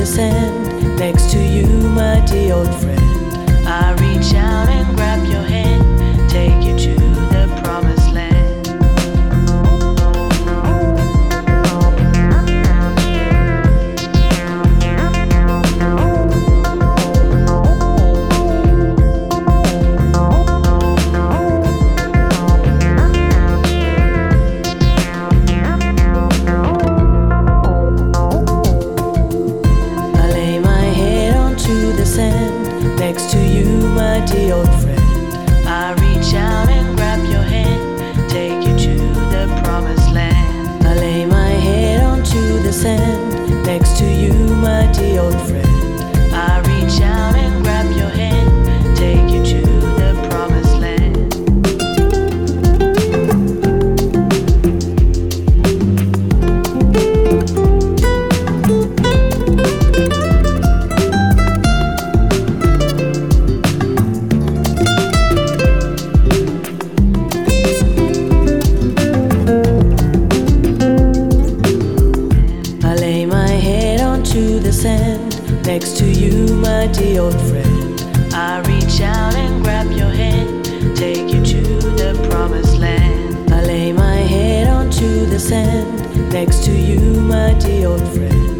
sand next to you, my dear old friend. I reach out and grab your hand, take you to the promised land. Next to you, my dear old friend. I reach out and grab your hand, take you to the promised land. I lay my head onto the sand next to you, my dear old friend. I reach out and grab your hand, take you to the promised land. To the sand next to you, my dear old friend. I reach out and grab your hand, take you to the promised land. I lay my head onto the sand next to you, my dear old friend.